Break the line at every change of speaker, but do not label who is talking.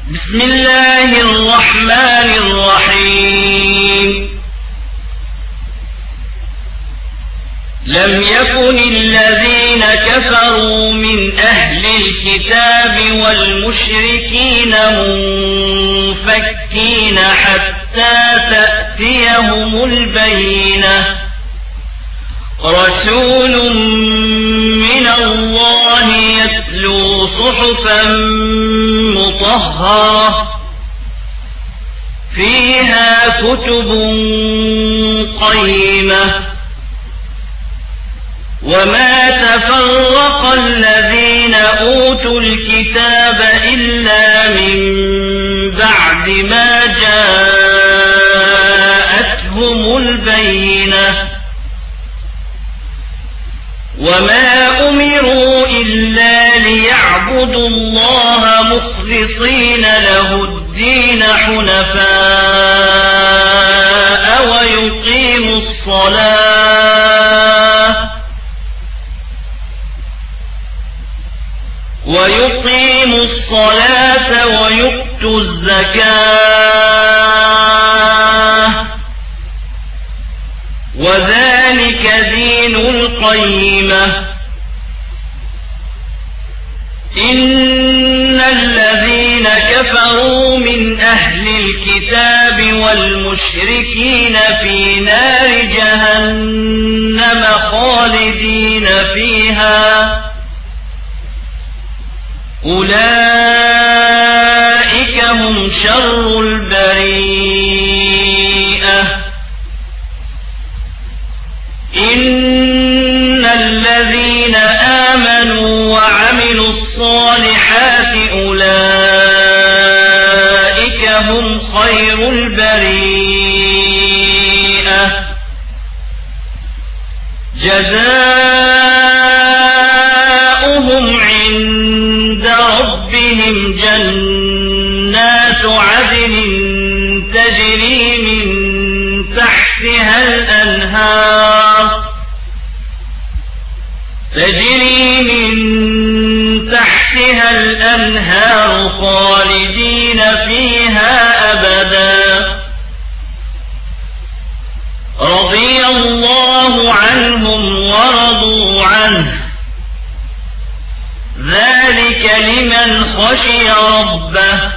بسم الله الرحمن الرحيم لم يكن الذين كفروا من أهل الكتاب والمشركين منفكين حتى تأتيهم البينة رسول من الله يتلو صحفا مطهرة فيها كتب قيمة وما تفرق الذين أوتوا الكتاب إلا من بعد ما جاءتهم البينة وما أمروا إلا ليعبدوا الله مخلصين له الدين حنفاء ويقيموا الصلاة ويؤتوا الزكاة وذلك دين القيمة إن الذين كفروا من أهل الكتاب والمشركين في نار جهنم خالدين فيها أولئك هم شر البريئة إن الذين آمنوا وعملوا الصالحات أولئك هم خير البريئة جزاؤهم عند ربهم جنات عدن تجري من تحتها الأنهار خالدين فيها أبدا رضي الله عنهم ورضوا عنه ذلك لمن خشي ربه